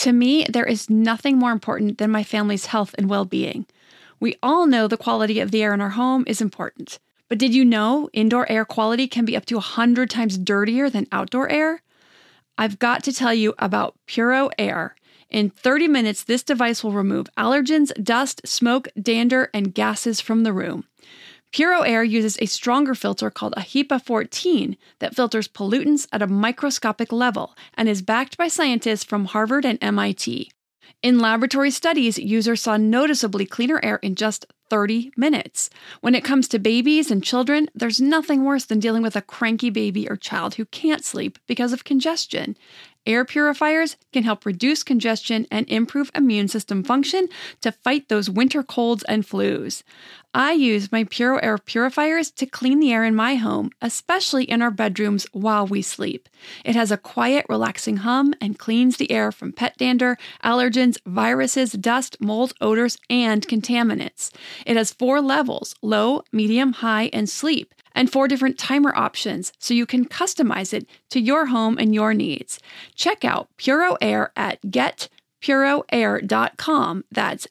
To me, there is nothing more important than my family's health and well-being. We all know the quality of the air in our home is important. But did you know indoor air quality can be up to 100 times dirtier than outdoor air? I've got to tell you about Puro Air. In 30 minutes, this device will remove allergens, dust, smoke, dander, and gases from the room. Puro Air uses a stronger filter called a HEPA 14 that filters pollutants at a microscopic level and is backed by scientists from Harvard and MIT. In laboratory studies, users saw noticeably cleaner air in just 30 minutes. When it comes to babies and children, there's nothing worse than dealing with a cranky baby or child who can't sleep because of congestion. Air purifiers can help reduce congestion and improve immune system function to fight those winter colds and flus. I use my Puro Air purifiers to clean the air in my home, especially in our bedrooms while we sleep. It has a quiet, relaxing hum and cleans the air from pet dander, allergens, viruses, dust, mold, odors, and contaminants. It has 4 levels: low, medium, high, and sleep, and 4 different timer options so you can customize it to your home and your needs. Check out Puro Air at getpuroair.com. That's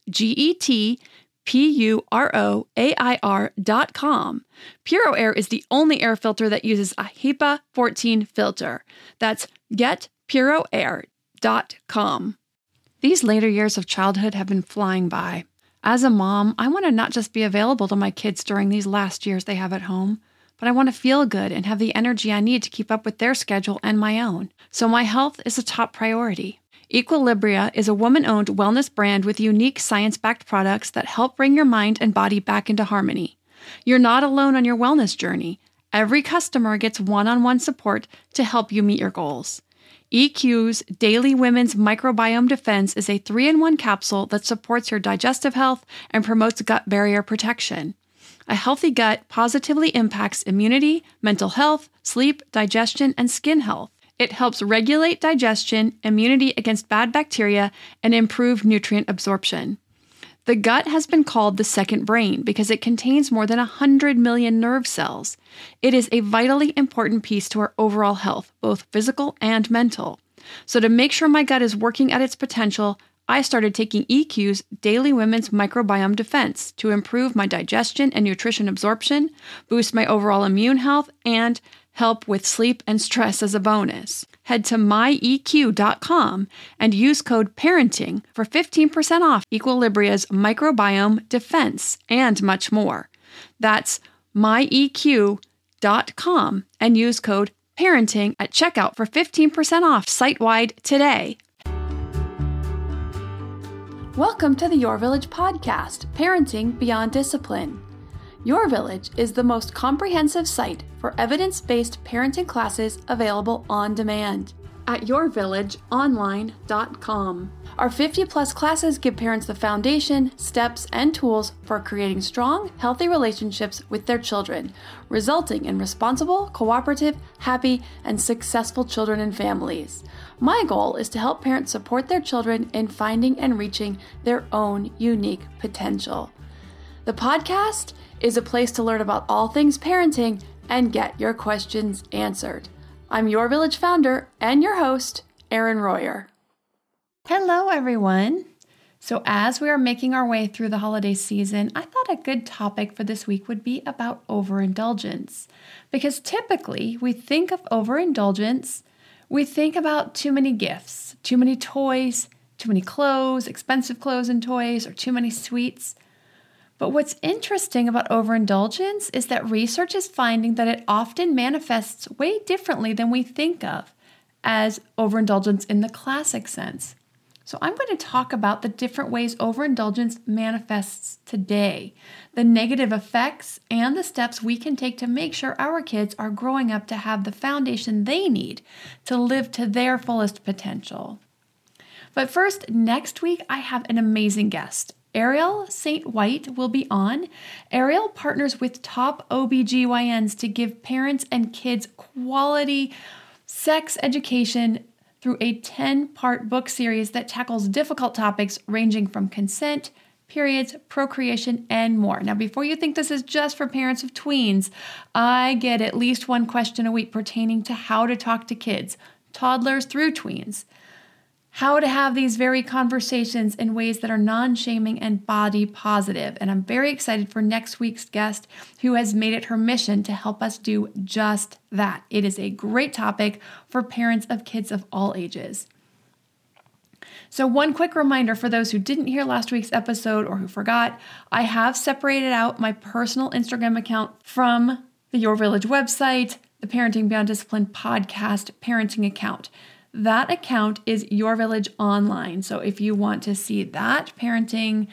GETPUROAIR.com. Puro Air is the only air filter that uses a HEPA 14 filter. That's getpuroair.com. These later years of childhood have been flying by. As a mom, I want to not just be available to my kids during these last years they have at home, but I want to feel good and have the energy I need to keep up with their schedule and my own. So my health is a top priority. Equilibria is a woman-owned wellness brand with unique science-backed products that help bring your mind and body back into harmony. You're not alone on your wellness journey. Every customer gets one-on-one support to help you meet your goals. EQ's Daily Women's Microbiome Defense is a 3-in-1 capsule that supports your digestive health and promotes gut barrier protection. A healthy gut positively impacts immunity, mental health, sleep, digestion, and skin health. It helps regulate digestion, immunity against bad bacteria, and improve nutrient absorption. The gut has been called the second brain because it contains more than 100 million nerve cells. It is a vitally important piece to our overall health, both physical and mental. So to make sure my gut is working at its potential, I started taking EQ's Daily Women's Microbiome Defense to improve my digestion and nutrition absorption, boost my overall immune health, and help with sleep and stress as a bonus. Head to myeq.com and use code PARENTING for 15% off Equilibria's Microbiome Defense and much more. That's myeq.com and use code PARENTING at checkout for 15% off site-wide today. Welcome to the Your Village podcast, Parenting Beyond Discipline. Your Village is the most comprehensive site for evidence-based parenting classes available on demand at yourvillageonline.com. Our 50-plus classes give parents the foundation, steps, and tools for creating strong, healthy relationships with their children, resulting in responsible, cooperative, happy, and successful children and families. My goal is to help parents support their children in finding and reaching their own unique potential. The podcast is a place to learn about all things parenting and get your questions answered. I'm Your Village founder and your host, Erin Royer. Hello, everyone. So as we are making our way through the holiday season, I thought a good topic for this week would be about overindulgence. Because typically we think of overindulgence, we think about too many gifts, too many toys, too many clothes, expensive clothes and toys, or too many sweets. But what's interesting about overindulgence is that research is finding that it often manifests way differently than we think of as overindulgence in the classic sense. So I'm going to talk about the different ways overindulgence manifests today, the negative effects, and the steps we can take to make sure our kids are growing up to have the foundation they need to live to their fullest potential. But first, next week, I have an amazing guest. Ariel St. White will be on. Ariel partners with top OBGYNs to give parents and kids quality sex education through a 10-part book series that tackles difficult topics ranging from consent, periods, procreation, and more. Now, before you think this is just for parents of tweens, I get at least one question a week pertaining to how to talk to kids, toddlers through tweens. how to have these very conversations in ways that are non-shaming and body positive. And I'm very excited for next week's guest, who has made it her mission to help us do just that. It is a great topic for parents of kids of all ages. So one quick reminder for those who didn't hear last week's episode or who forgot, I have separated out my personal Instagram account from the Your Village website, the Parenting Beyond Discipline podcast parenting account. That account is Your Village Online. So if you want to see that parenting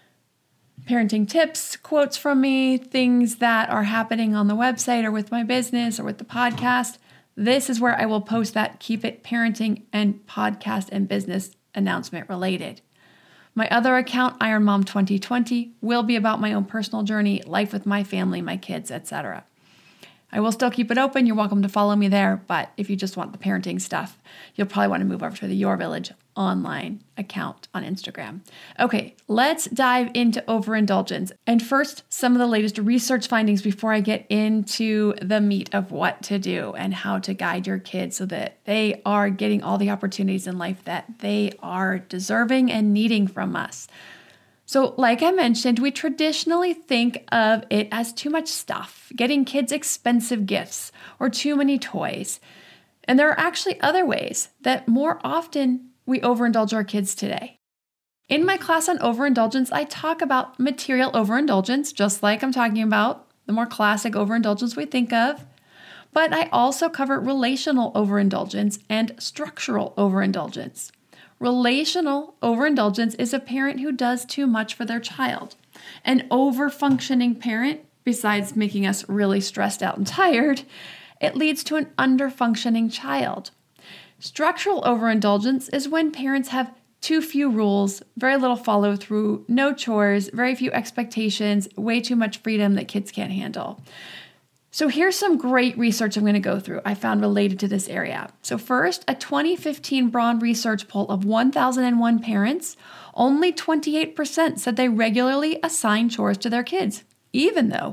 tips, quotes from me, things that are happening on the website or with my business or with the podcast, this is where I will post that. Keep it parenting and podcast and business announcement related. My other account, Iron Mom 2020, will be about my own personal journey, life with my family, my kids, etc. I will still keep it open. You're welcome to follow me there. But if you just want the parenting stuff, you'll probably want to move over to the Your Village Online account on Instagram. Okay, let's dive into overindulgence. And first, some of the latest research findings before I get into the meat of what to do and how to guide your kids so that they are getting all the opportunities in life that they are deserving and needing from us. So like I mentioned, we traditionally think of it as too much stuff, getting kids expensive gifts or too many toys. And there are actually other ways that more often we overindulge our kids today. In my class on overindulgence, I talk about material overindulgence, just like I'm talking about the more classic overindulgence we think of. But I also cover relational overindulgence and structural overindulgence. Relational overindulgence is a parent who does too much for their child. An over-functioning parent, besides making us really stressed out and tired, it leads to an under-functioning child. Structural overindulgence is when parents have too few rules, very little follow-through, no chores, very few expectations, way too much freedom that kids can't handle. So here's some great research I'm going to go through I found related to this area. So first, a 2015 Braun research poll of 1,001 parents, only 28% said they regularly assign chores to their kids, even though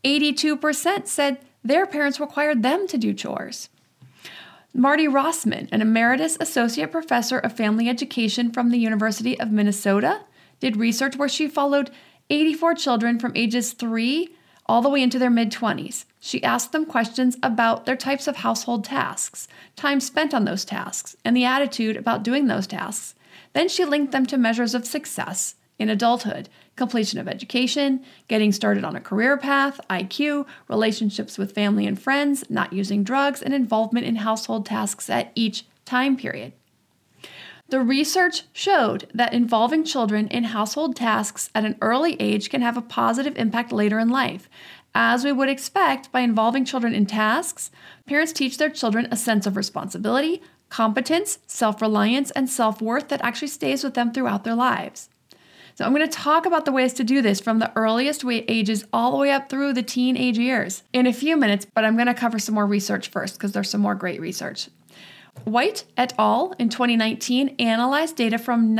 82% said their parents required them to do chores. Marty Rossman, an emeritus associate professor of family education from the University of Minnesota, did research where she followed 84 children from ages 3 all the way into their mid-20s. She asked them questions about their types of household tasks, time spent on those tasks, and the attitude about doing those tasks. Then she linked them to measures of success in adulthood, completion of education, getting started on a career path, IQ, relationships with family and friends, not using drugs, and involvement in household tasks at each time period. The research showed that involving children in household tasks at an early age can have a positive impact later in life. As we would expect, by involving children in tasks, parents teach their children a sense of responsibility, competence, self-reliance, and self-worth that actually stays with them throughout their lives. So I'm going to talk about the ways to do this from the earliest ages all the way up through the teenage years in a few minutes, but I'm going to cover some more research first because there's some more great research. White et al. In 2019 analyzed data from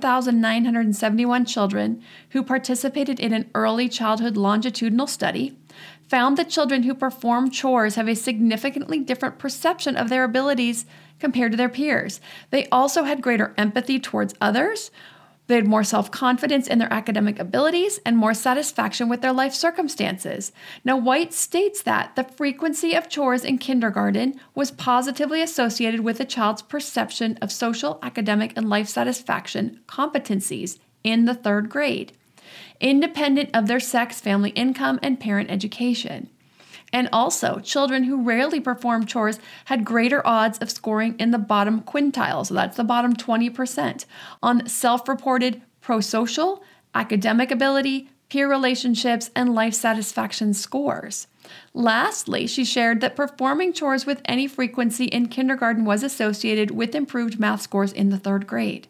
9,971 children who participated in an early childhood longitudinal study, found that children who perform chores have a significantly different perception of their abilities compared to their peers. They also had greater empathy towards others. They had more self-confidence in their academic abilities and more satisfaction with their life circumstances. Now, White states that the frequency of chores in kindergarten was positively associated with a child's perception of social, academic, and life satisfaction competencies in the 3rd grade, independent of their sex, family income, and parent education. And also, children who rarely performed chores had greater odds of scoring in the bottom quintile, so that's the bottom 20%, on self-reported prosocial, academic ability, peer relationships, and life satisfaction scores. Lastly, she shared that performing chores with any frequency in kindergarten was associated with improved math scores in the 3rd grade.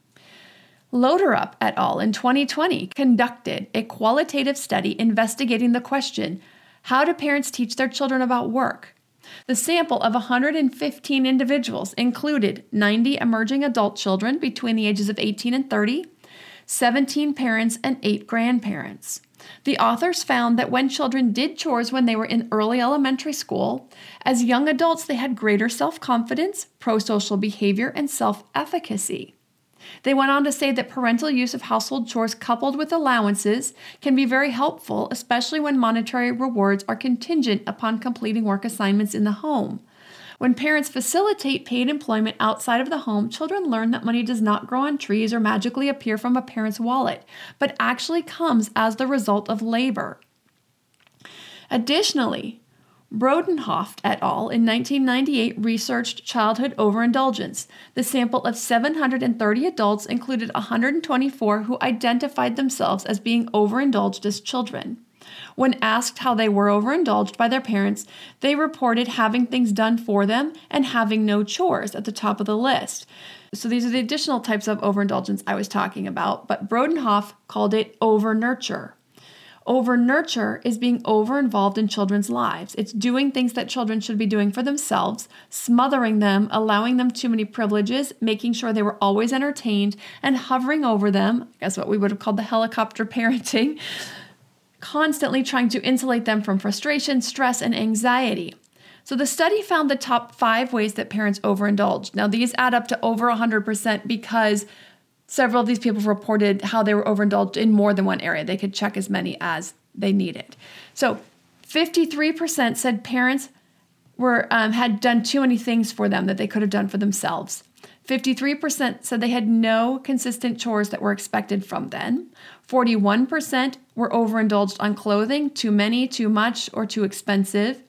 Loderup et al. In 2020 conducted a qualitative study investigating the question, how do parents teach their children about work? The sample of 115 individuals included 90 emerging adult children between the ages of 18 and 30, 17 parents, and 8 grandparents. The authors found that when children did chores when they were in early elementary school, as young adults, they had greater self-confidence, pro-social behavior, and self-efficacy. They went on to say that parental use of household chores coupled with allowances can be very helpful, especially when monetary rewards are contingent upon completing work assignments in the home. When parents facilitate paid employment outside of the home, children learn that money does not grow on trees or magically appear from a parent's wallet, but actually comes as the result of labor. Additionally, Brodenhoff et al. In 1998 researched childhood overindulgence. The sample of 730 adults included 124 who identified themselves as being overindulged as children. When asked how they were overindulged by their parents, they reported having things done for them and having no chores at the top of the list. So these are the additional types of overindulgence I was talking about, but Brodenhoff called it over-nurture. Over-nurture is being over-involved in children's lives. It's doing things that children should be doing for themselves, smothering them, allowing them too many privileges, making sure they were always entertained, and hovering over them, that's what we would have called the helicopter parenting, constantly trying to insulate them from frustration, stress, and anxiety. So the study found the top 5 ways that parents overindulge. Now, these add up to over 100% because several of these people reported how they were overindulged in more than one area. They could check as many as they needed. So 53% said parents had done too many things for them that they could have done for themselves. 53% said they had no consistent chores that were expected from them. 41% were overindulged on clothing, too many, too much, or too expensive.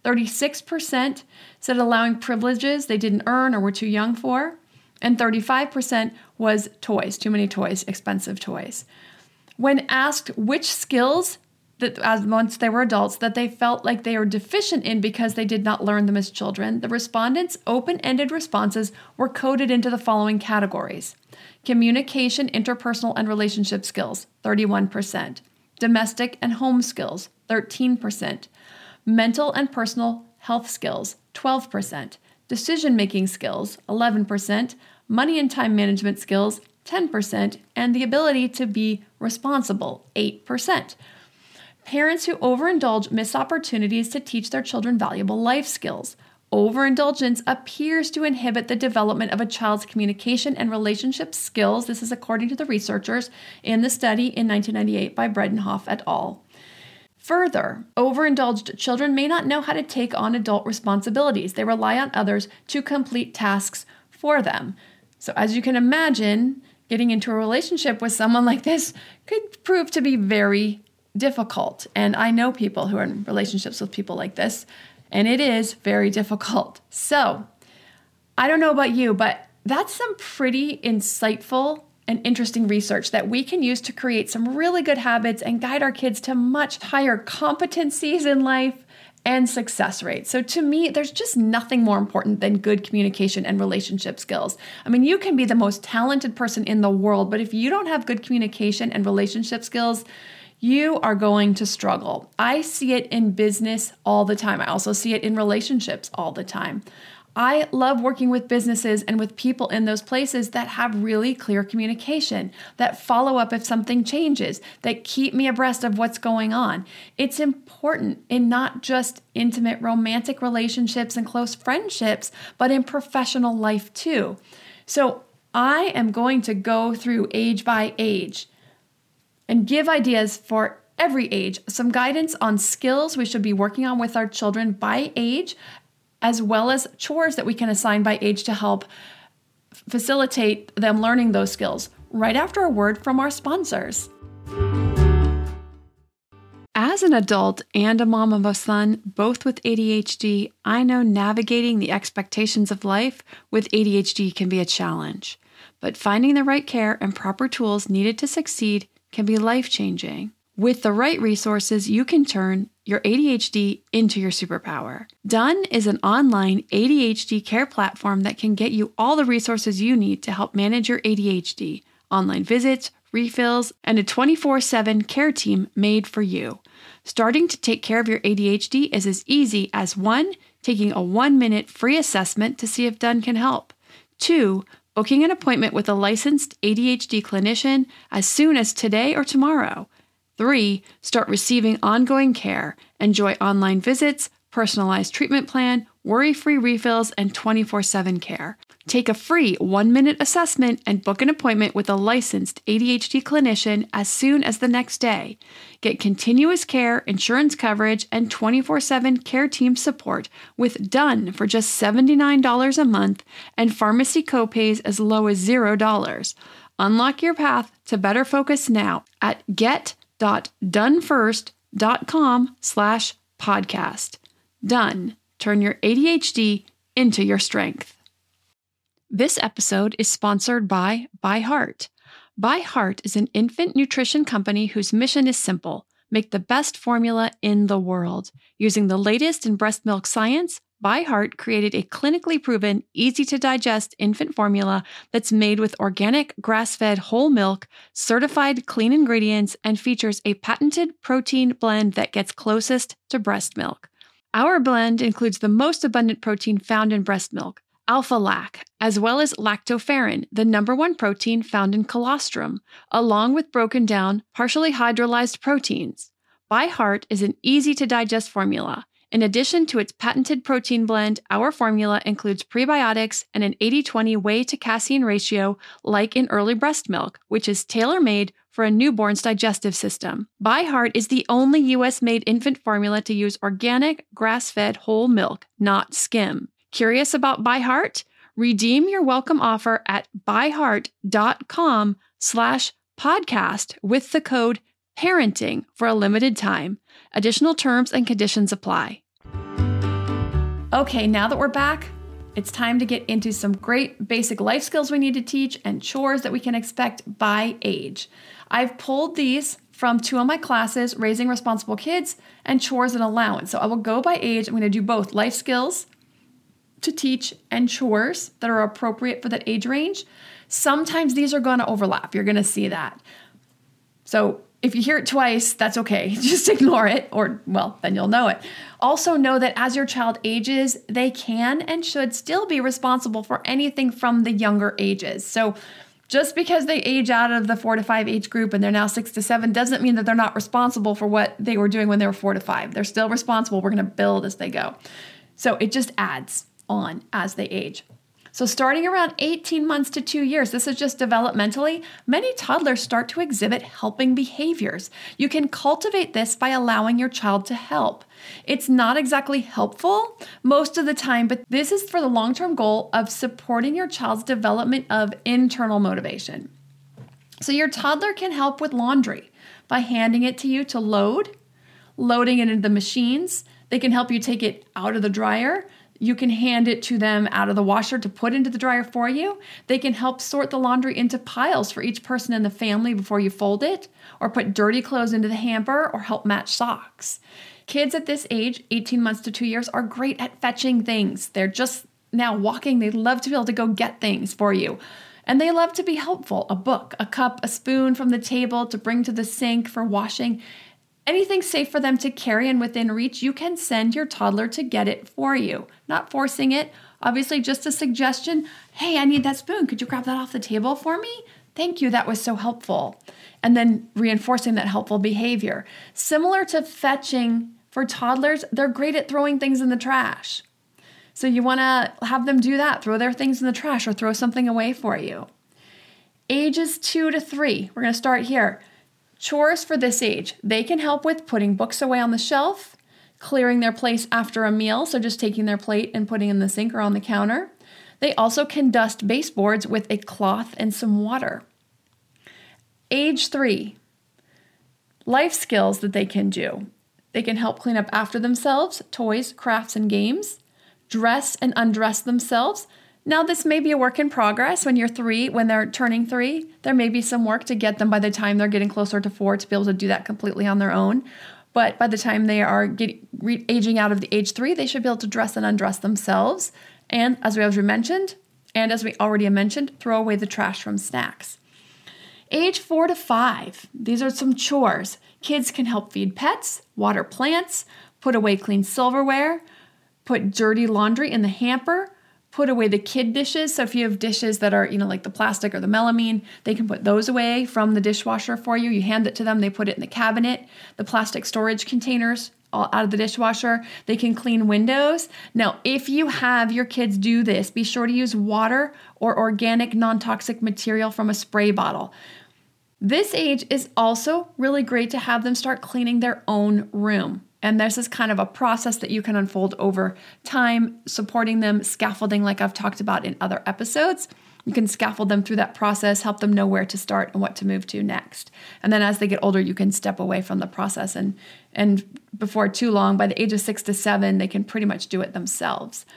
36% said allowing privileges they didn't earn or were too young for. And 35% was toys, too many toys, expensive toys. When asked which skills that once they were adults that they felt like they were deficient in because they did not learn them as children, the respondents' open-ended responses were coded into the following categories: communication, interpersonal, and relationship skills, 31%; domestic and home skills, 13%; mental and personal health skills, 12%; decision-making skills, 11%; money and time management skills, 10%; and the ability to be responsible, 8%. Parents who overindulge miss opportunities to teach their children valuable life skills. Overindulgence appears to inhibit the development of a child's communication and relationship skills. This is according to the researchers in the study in 1998 by Brodenhoff et al. Further, overindulged children may not know how to take on adult responsibilities. They rely on others to complete tasks for them. So as you can imagine, getting into a relationship with someone like this could prove to be very difficult. And I know people who are in relationships with people like this, and it is very difficult. So I don't know about you, but that's some pretty insightful and interesting research that we can use to create some really good habits and guide our kids to much higher competencies in life and success rates. So to me, there's just nothing more important than good communication and relationship skills. I mean, you can be the most talented person in the world, but if you don't have good communication and relationship skills, you are going to struggle. I see it in business all the time. I also see it in relationships all the time. I love working with businesses and with people in those places that have really clear communication, that follow up if something changes, that keep me abreast of what's going on. It's important in not just intimate romantic relationships and close friendships, but in professional life too. So I am going to go through age by age and give ideas for every age, some guidance on skills we should be working on with our children by age, as well as chores that we can assign by age to help facilitate them learning those skills, right after a word from our sponsors. As an adult and a mom of a son, both with ADHD, I know navigating the expectations of life with ADHD can be a challenge. But finding the right care and proper tools needed to succeed can be life-changing. With the right resources, you can turn your ADHD into your superpower. Done is an online ADHD care platform that can get you all the resources you need to help manage your ADHD, online visits, refills, and a 24/7 care team made for you. Starting to take care of your ADHD is as easy as 1, taking a 1-minute free assessment to see if Done can help. 2, booking an appointment with a licensed ADHD clinician as soon as today or tomorrow. 3. Start receiving ongoing care. Enjoy online visits, personalized treatment plan, worry-free refills, and 24/7 care. Take a free 1-minute assessment and book an appointment with a licensed ADHD clinician as soon as the next day. Get continuous care, insurance coverage, and 24/7 care team support with Done for just $79 a month and pharmacy copays as low as $0. Unlock your path to better focus now at get.donefirst.com/podcast. Done. Turn your ADHD into your strength. This episode is sponsored by ByHeart. ByHeart is an infant nutrition company whose mission is simple: make the best formula in the world. Using the latest in breast milk science, ByHeart created a clinically proven, easy-to-digest infant formula that's made with organic, grass-fed whole milk, certified clean ingredients, and features a patented protein blend that gets closest to breast milk. Our blend includes the most abundant protein found in breast milk, alpha-lac, as well as lactoferrin, the #1 protein found in colostrum, along with broken down, partially hydrolyzed proteins. ByHeart is an easy-to-digest formula. In addition to its patented protein blend, our formula includes prebiotics and an 80-20 whey to casein ratio like in early breast milk, which is tailor-made for a newborn's digestive system. ByHeart is the only U.S.-made infant formula to use organic, grass-fed whole milk, not skim. Curious about ByHeart? Redeem your welcome offer at byheart.com/podcast with the code PARENTING for a limited time. Additional terms and conditions apply. Okay, now that we're back, it's time to get into some great basic life skills we need to teach and chores that we can expect by age. I've pulled these from 2 of my classes, Raising Responsible Kids and Chores and Allowance. So I will go by age. I'm going to do both life skills to teach and chores that are appropriate for that age range. Sometimes these are going to overlap. You're going to see that. So if you hear it twice, that's okay. Just ignore it, or, well, then you'll know it. Also know that as your child ages, they can and should still be responsible for anything from the younger ages. So just because they age out of the 4 to 5 age group and they're now 6 to 7 doesn't mean that they're not responsible for what they were doing when they were 4 to 5. They're still responsible. We're going to build as they go. So it just adds on as they age. So starting around 18 months to 2 years, this is just developmentally, many toddlers start to exhibit helping behaviors. You can cultivate this by allowing your child to help. It's not exactly helpful most of the time, but this is for the long-term goal of supporting your child's development of internal motivation. So your toddler can help with laundry by handing it to you to loading it into the machines. They can help you take it out of the dryer. You can hand it to them out of the washer to put into the dryer for you. They can help sort the laundry into piles for each person in the family before you fold it, or put dirty clothes into the hamper, or help match socks. Kids at this age, 18 months to 2 years, are great at fetching things. They're just now walking. They love to be able to go get things for you. And they love to be helpful. A book, a cup, a spoon from the table to bring to the sink for washing. Anything safe for them to carry and within reach, you can send your toddler to get it for you. Not forcing it. Obviously, just a suggestion. Hey, I need that spoon. Could you grab that off the table for me? Thank you. That was so helpful. And then reinforcing that helpful behavior. Similar to fetching for toddlers, they're great at throwing things in the trash. So you want to have them do that. Throw their things in the trash or throw something away for you. Ages 2 to 3. We're going to start here. Chores for this age. They can help with putting books away on the shelf, clearing their place after a meal, so just taking their plate and putting in the sink or on the counter. They also can dust baseboards with a cloth and some water. Age 3. Life skills that they can do. They can help clean up after themselves, toys, crafts, and games, dress and undress themselves. Now, this may be a work in progress when they're turning 3. There may be some work to get them by the time they're getting closer to 4 to be able to do that completely on their own. But by the time they are aging out of the age 3, they should be able to dress and undress themselves. And as we already mentioned, throw away the trash from snacks. Age 4 to 5, these are some chores. Kids can help feed pets, water plants, put away clean silverware, put dirty laundry in the hamper, put away the kid dishes. So if you have dishes that are, like the plastic or the melamine, they can put those away from the dishwasher for you. You hand it to them, they put it in the cabinet, the plastic storage containers all out of the dishwasher. They can clean windows. Now, if you have your kids do this, be sure to use water or organic non-toxic material from a spray bottle. This age is also really great to have them start cleaning their own room. And this is kind of a process that you can unfold over time, supporting them, scaffolding like I've talked about in other episodes. You can scaffold them through that process, help them know where to start and what to move to next. And then as they get older, you can step away from the process. And before too long, by the age of 6 to 7, they can pretty much do it themselves.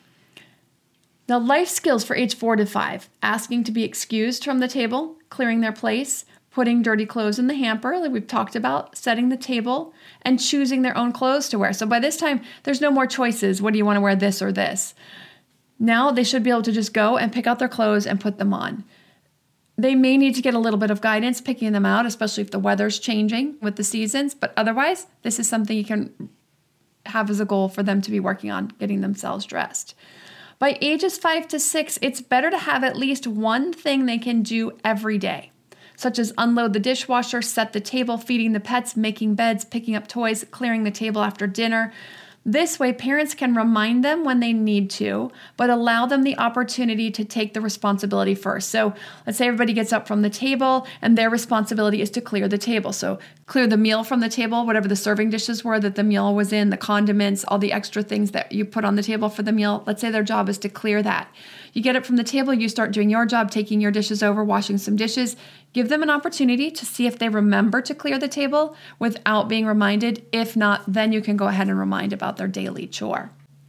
Now, life skills for age 4 to 5, asking to be excused from the table, clearing their place, putting dirty clothes in the hamper, like we've talked about, setting the table, and choosing their own clothes to wear. So by this time, there's no more choices. What do you want to wear, this or this? Now they should be able to just go and pick out their clothes and put them on. They may need to get a little bit of guidance picking them out, especially if the weather's changing with the seasons. But otherwise, this is something you can have as a goal for them to be working on, getting themselves dressed. By ages 5 to 6, it's better to have at least one thing they can do every day, such as unload the dishwasher, set the table, feeding the pets, making beds, picking up toys, clearing the table after dinner. This way, parents can remind them when they need to, but allow them the opportunity to take the responsibility first. So let's say everybody gets up from the table and their responsibility is to clear the table. So clear the meal from the table, whatever the serving dishes were that the meal was in, the condiments, all the extra things that you put on the table for the meal. Let's say their job is to clear that. You get up from the table, you start doing your job, taking your dishes over, washing some dishes. Give them an opportunity to see if they remember to clear the table without being reminded. If not, then you can go ahead and remind about their daily chore.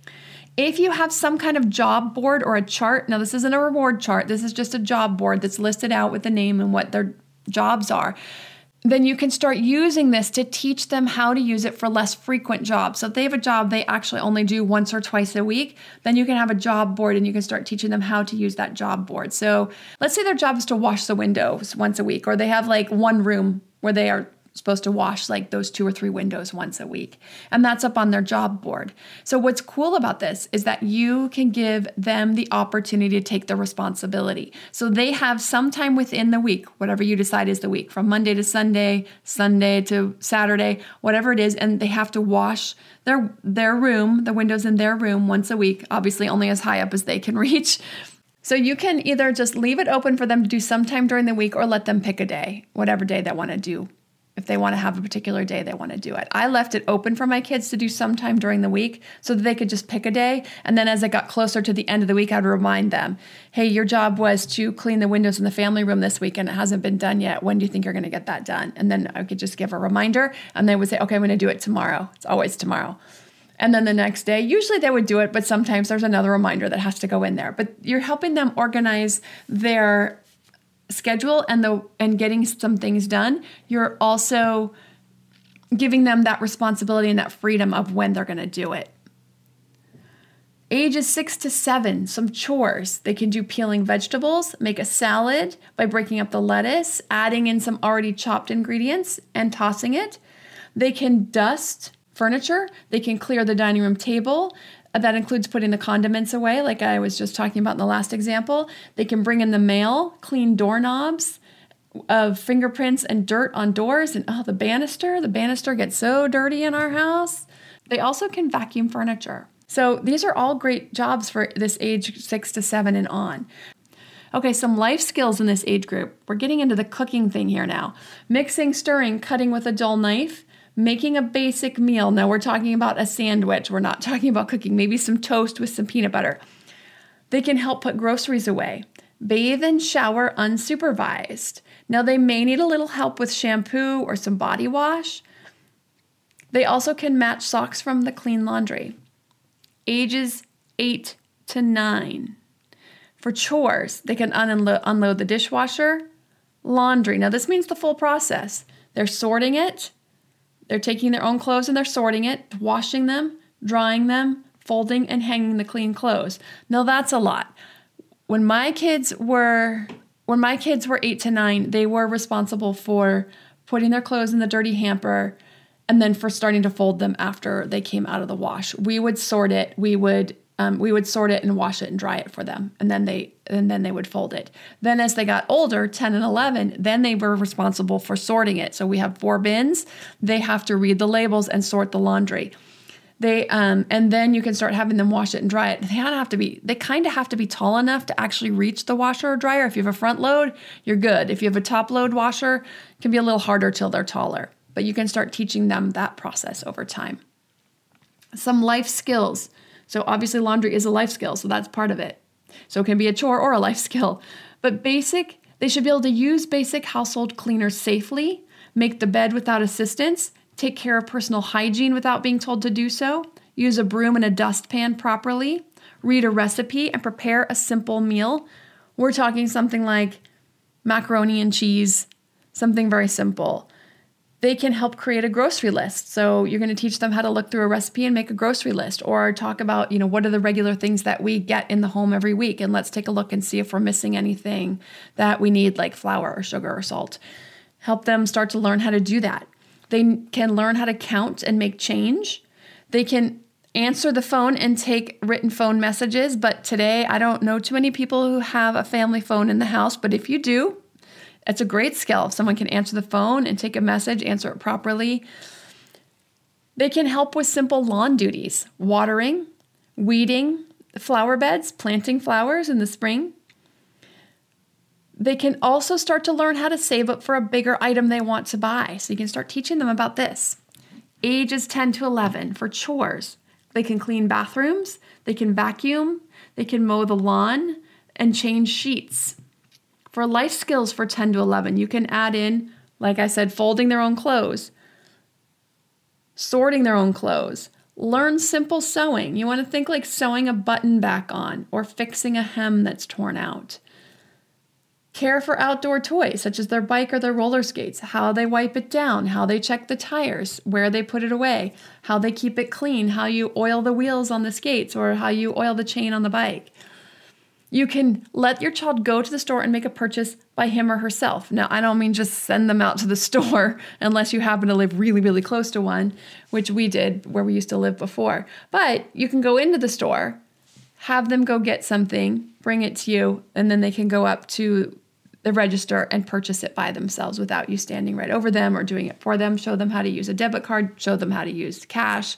If you have some kind of job board or a chart, now this isn't a reward chart, this is just a job board that's listed out with the name and what their jobs are, then you can start using this to teach them how to use it for less frequent jobs. So if they have a job they actually only do once or twice a week, then you can have a job board and you can start teaching them how to use that job board. So let's say their job is to wash the windows once a week, or they have like one room where they are supposed to wash like those 2 or 3 windows once a week. And that's up on their job board. So what's cool about this is that you can give them the opportunity to take the responsibility. So they have some time within the week, whatever you decide is the week, from Monday to Sunday, Sunday to Saturday, whatever it is, and they have to wash their room, the windows in their room once a week, obviously only as high up as they can reach. So you can either just leave it open for them to do sometime during the week or let them pick a day, whatever day they want to do. If they want to have a particular day, they want to do it. I left it open for my kids to do sometime during the week so that they could just pick a day. And then as it got closer to the end of the week, I'd remind them, hey, your job was to clean the windows in the family room this week and it hasn't been done yet. When do you think you're going to get that done? And then I could just give a reminder and they would say, okay, I'm going to do it tomorrow. It's always tomorrow. And then the next day, usually they would do it, but sometimes there's another reminder that has to go in there. But you're helping them organize their schedule and getting some things done. You're also giving them that responsibility and that freedom of when they're going to do it. Ages 6 to 7, some chores. They can do peeling vegetables, make a salad by breaking up the lettuce, adding in some already chopped ingredients and tossing it. They can dust furniture. They can clear the dining room table. That includes putting the condiments away, like I was just talking about in the last example. They can bring in the mail, clean doorknobs of fingerprints and dirt on doors. And the banister gets so dirty in our house. They also can vacuum furniture. So these are all great jobs for this age 6 to 7 and on. Okay, some life skills in this age group. We're getting into the cooking thing here now. Mixing, stirring, cutting with a dull knife, making a basic meal. Now we're talking about a sandwich. We're not talking about cooking. Maybe some toast with some peanut butter. They can help put groceries away. Bathe and shower unsupervised. Now they may need a little help with shampoo or some body wash. They also can match socks from the clean laundry. Ages 8 to 9. For chores, they can unload the dishwasher. Laundry. Now this means the full process. They're sorting it. They're taking their own clothes and they're sorting it, washing them, drying them, folding, and hanging the clean clothes. Now that's a lot. When my kids were 8 to 9, they were responsible for putting their clothes in the dirty hamper and then for starting to fold them after they came out of the wash. We would sort it. We would we would sort it and wash it and dry it for them. And then they would fold it. Then as they got older, 10 and 11, then they were responsible for sorting it. So we have 4 bins. They have to read the labels and sort the laundry. And then you can start having them wash it and dry it. They kind of have to be tall enough to actually reach the washer or dryer. If you have a front load, you're good. If you have a top load washer, it can be a little harder till they're taller, but you can start teaching them that process over time. Some life skills. So obviously laundry is a life skill, so that's part of it. So it can be a chore or a life skill, but they should be able to use basic household cleaners safely, make the bed without assistance, take care of personal hygiene without being told to do so, use a broom and a dustpan properly, read a recipe, and prepare a simple meal. We're talking something like macaroni and cheese, something very simple. They can help create a grocery list. So you're going to teach them how to look through a recipe and make a grocery list, or talk about, what are the regular things that we get in the home every week, and let's take a look and see if we're missing anything that we need, like flour or sugar or salt. Help them start to learn how to do that. They can learn how to count and make change. They can answer the phone and take written phone messages. But today, I don't know too many people who have a family phone in the house. But if you do, it's a great skill. If someone can answer the phone and take a message, answer it properly. They can help with simple lawn duties, watering, weeding flower beds, planting flowers in the spring. They can also start to learn how to save up for a bigger item they want to buy. So you can start teaching them about this. Ages 10 to 11 for chores. They can clean bathrooms, they can vacuum, they can mow the lawn, and change sheets. For life skills for 10 to 11, you can add in, like I said, folding their own clothes, sorting their own clothes, learn simple sewing. You want to think like sewing a button back on or fixing a hem that's torn out. Care for outdoor toys, such as their bike or their roller skates, how they wipe it down, how they check the tires, where they put it away, how they keep it clean, how you oil the wheels on the skates, or how you oil the chain on the bike. You can let your child go to the store and make a purchase by him or herself. Now, I don't mean just send them out to the store unless you happen to live really, really close to one, which we did where we used to live before. But you can go into the store, have them go get something, bring it to you, and then they can go up to the register and purchase it by themselves without you standing right over them or doing it for them. Show them how to use a debit card, show them how to use cash.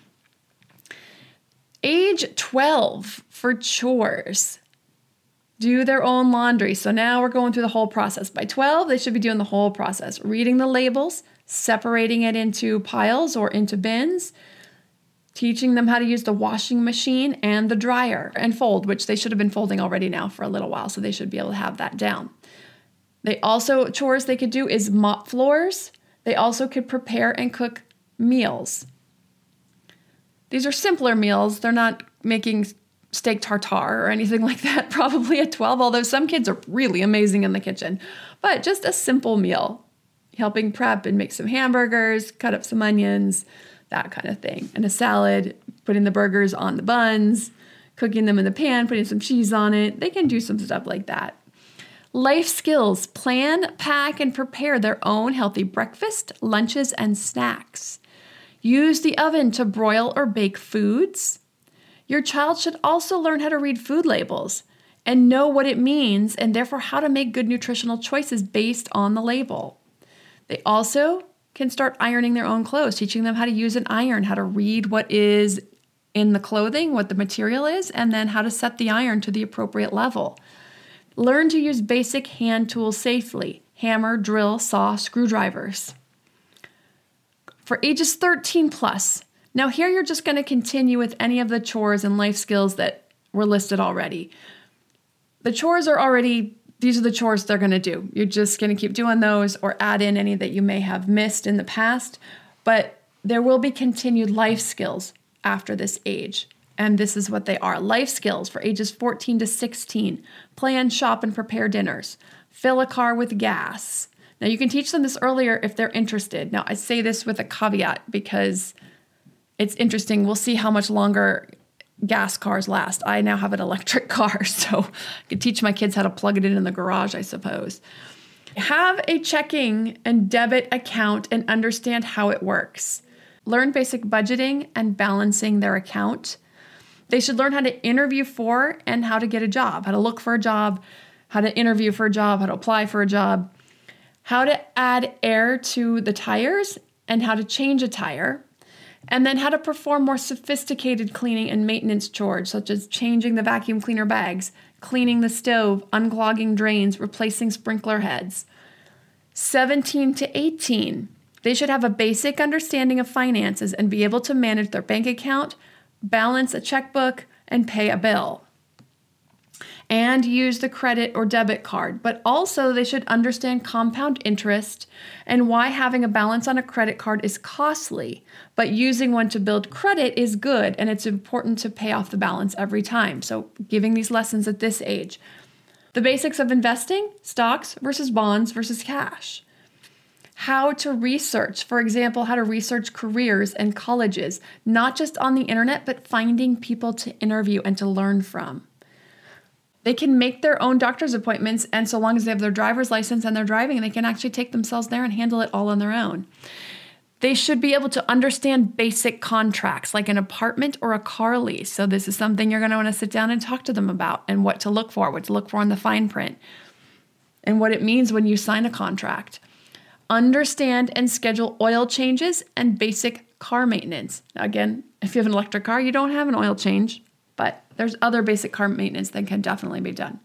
Age 12 for chores. Do their own laundry. So now we're going through the whole process. By 12, they should be doing the whole process. Reading the labels, separating it into piles or into bins, teaching them how to use the washing machine and the dryer and fold, which they should have been folding already now for a little while, so they should be able to have that down. Chores they could do is mop floors. They also could prepare and cook meals. These are simpler meals. They're not making steak tartare or anything like that, probably at 12, although some kids are really amazing in the kitchen. But just a simple meal, helping prep and make some hamburgers, cut up some onions, that kind of thing. And a salad, putting the burgers on the buns, cooking them in the pan, putting some cheese on it. They can do some stuff like that. Life skills: plan, pack, and prepare their own healthy breakfast, lunches, and snacks. Use the oven to broil or bake foods. Your child should also learn how to read food labels and know what it means, and therefore how to make good nutritional choices based on the label. They also can start ironing their own clothes, teaching them how to use an iron, how to read what is in the clothing, what the material is, and then how to set the iron to the appropriate level. Learn to use basic hand tools safely: hammer, drill, saw, screwdrivers. For ages 13 plus, now here you're just going to continue with any of the chores and life skills that were listed already. The chores are already, these are the chores they're going to do. You're just going to keep doing those or add in any that you may have missed in the past, but there will be continued life skills after this age. And this is what they are. Life skills for ages 14 to 16. Plan, shop, and prepare dinners. Fill a car with gas. Now, you can teach them this earlier if they're interested. Now, I say this with a caveat because it's interesting. We'll see how much longer gas cars last. I now have an electric car, so I can teach my kids how to plug it in the garage, I suppose. Have a checking and debit account and understand how it works. Learn basic budgeting and balancing their account. They should learn how to interview for and how to get a job, how to look for a job, how to interview for a job, how to apply for a job, how to add air to the tires and how to change a tire, and then how to perform more sophisticated cleaning and maintenance chores, such as changing the vacuum cleaner bags, cleaning the stove, unclogging drains, replacing sprinkler heads. 17 to 18, they should have a basic understanding of finances and be able to manage their bank account, balance a checkbook, and pay a bill, and use the credit or debit card. But also they should understand compound interest and why having a balance on a credit card is costly, but using one to build credit is good, and it's important to pay off the balance every time. So giving these lessons at this age. The basics of investing, stocks versus bonds versus cash. How to research, for example, how to research careers and colleges, not just on the internet, but finding people to interview and to learn from. They can make their own doctor's appointments, and so long as they have their driver's license and they're driving, they can actually take themselves there and handle it all on their own. They should be able to understand basic contracts like an apartment or a car lease. So this is something you're going to want to sit down and talk to them about, and what to look for in the fine print, and what it means when you sign a contract. Understand and schedule oil changes and basic car maintenance. Now, again, if you have an electric car, you don't have an oil change, but there's other basic car maintenance that can definitely be done.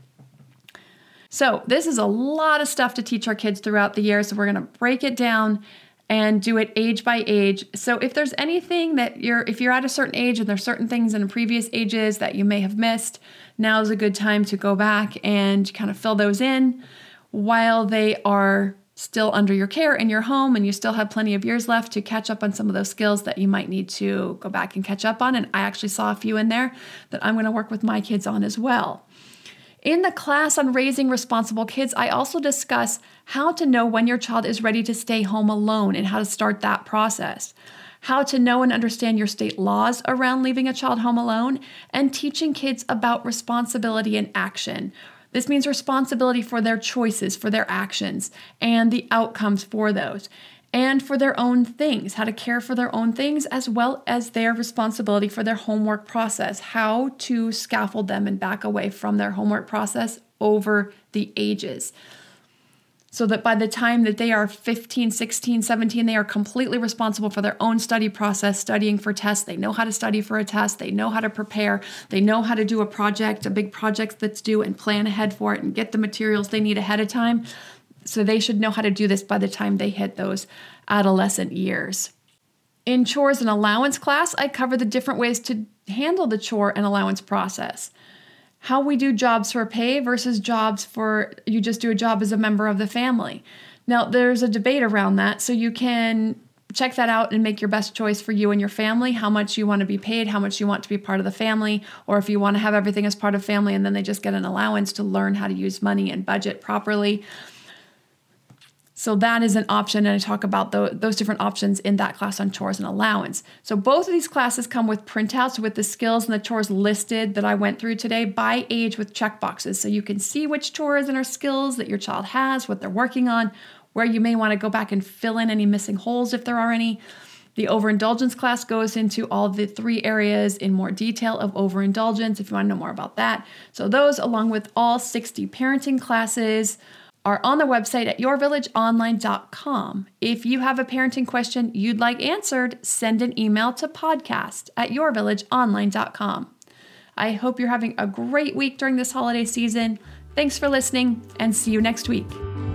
So this is a lot of stuff to teach our kids throughout the year. So we're going to break it down and do it age by age. So if there's anything that if you're at a certain age and there's certain things in previous ages that you may have missed, now is a good time to go back and kind of fill those in while they are still under your care in your home, and you still have plenty of years left to catch up on some of those skills that you might need to go back and catch up on. And I actually saw a few in there that I'm going to work with my kids on as well. In the class on raising responsible kids, I also discuss how to know when your child is ready to stay home alone and how to start that process, how to know and understand your state laws around leaving a child home alone, and teaching kids about responsibility and action. This means responsibility for their choices, for their actions, and the outcomes for those, and for their own things, how to care for their own things, as well as their responsibility for their homework process, how to scaffold them and back away from their homework process over the ages, so that by the time that they are 15, 16, 17, they are completely responsible for their own study process, studying for tests. They know how to study for a test. They know how to prepare. They know how to do a project, a big project that's due, and plan ahead for it and get the materials they need ahead of time. So they should know how to do this by the time they hit those adolescent years. In chores and allowance class, I cover the different ways to handle the chore and allowance process. How we do jobs for pay versus jobs for you just do a job as a member of the family. Now, there's a debate around that, so you can check that out and make your best choice for you and your family, how much you want to be paid, how much you want to be part of the family, or if you want to have everything as part of family and then they just get an allowance to learn how to use money and budget properly. So that is an option, and I talk about those different options in that class on chores and allowance. So both of these classes come with printouts with the skills and the chores listed that I went through today by age with checkboxes. So you can see which chores and or skills that your child has, what they're working on, where you may want to go back and fill in any missing holes if there are any. The overindulgence class goes into all the 3 areas in more detail of overindulgence if you want to know more about that. So those, along with all 60 parenting classes, are on the website at yourvillageonline.com. If you have a parenting question you'd like answered, send an email to podcast@yourvillageonline.com. I hope you're having a great week during this holiday season. Thanks for listening, and see you next week.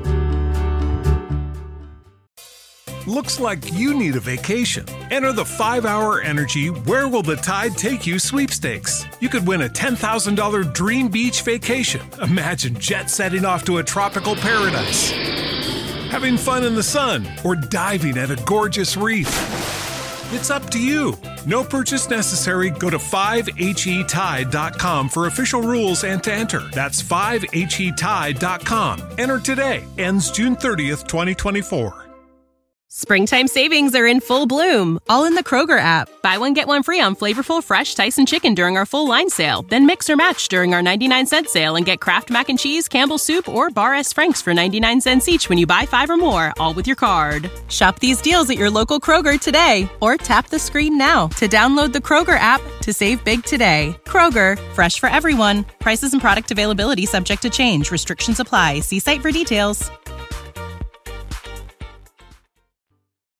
Looks like you need a vacation. Enter the 5-Hour Energy Where Will the Tide Take You sweepstakes. You could win a $10,000 dream beach vacation. Imagine jet setting off to a tropical paradise, having fun in the sun, or diving at a gorgeous reef. It's up to you. No purchase necessary. Go to 5HETide.com for official rules and to enter. That's 5HETide.com. Enter today. Ends June 30th, 2024. Springtime savings are in full bloom, all in the Kroger app. Buy one, get one free on flavorful, fresh Tyson chicken during our full line sale. Then mix or match during our 99-cent sale and get Kraft Mac and Cheese, Campbell's Soup, or Bar S. Frank's for 99 cents each when you buy 5 or more, all with your card. Shop these deals at your local Kroger today, or tap the screen now to download the Kroger app to save big today. Kroger, fresh for everyone. Prices and product availability subject to change. Restrictions apply. See site for details.